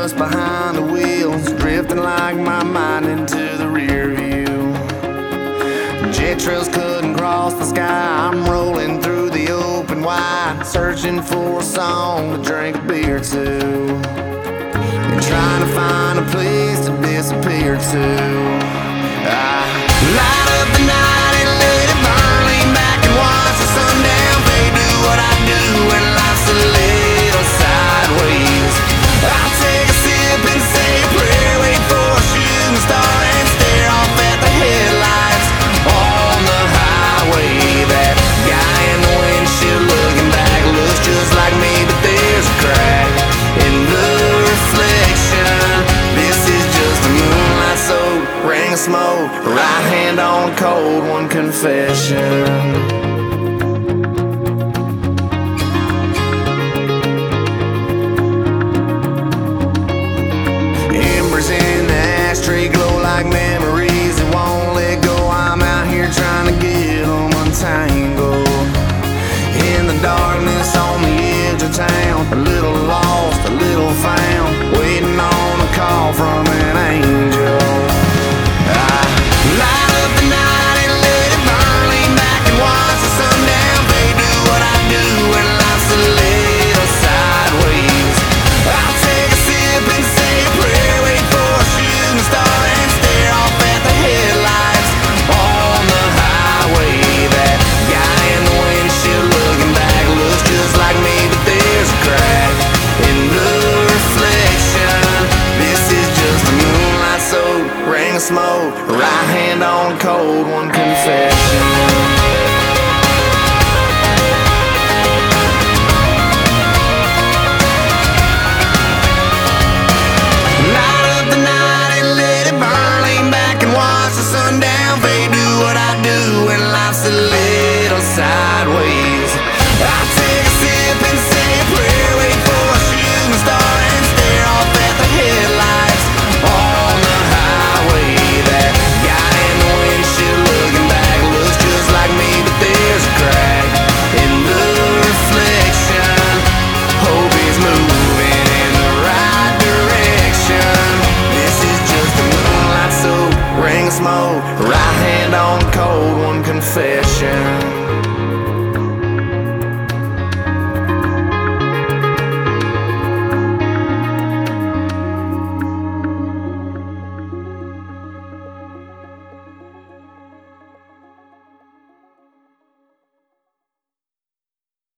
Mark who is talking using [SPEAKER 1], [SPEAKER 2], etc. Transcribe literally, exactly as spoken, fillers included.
[SPEAKER 1] just behind the wheels, drifting like my mind into the rear view. Jet trails couldn't cross the sky. I'm rolling through the open wide, searching for a song to drink a beer to, and trying to find a place to disappear to. I light up the night and let it burn, lean back and watch the sundown fade. Do what I do when life's a little sideways. I'll take a sip and say a prayer, wait for a shooting star and stare off at the headlights on the highway. That guy in the windshield looking back looks just like me, but there's a crack in the reflection. This is just a moonlight soaked ring of smoke, right hand on a cold one confession. In the ashtray glow like memories that won't let go. I'm out here trying to get them untangled. In the darkness on the edge of town, a little lost, a little found, waiting on a call from an angel. I light up the night and let it burn, lean back and watch the sundown fade. Do what I do when life's a little sideways. I'll take a sip and say a prayer, wait for a shooting star and stare off at the headlights on the highway. That guy in the windshield looking back looks just like me, but there's a crack in the reflection. This is just a moonlight soaked ring of smoke, right hand on a cold one confession.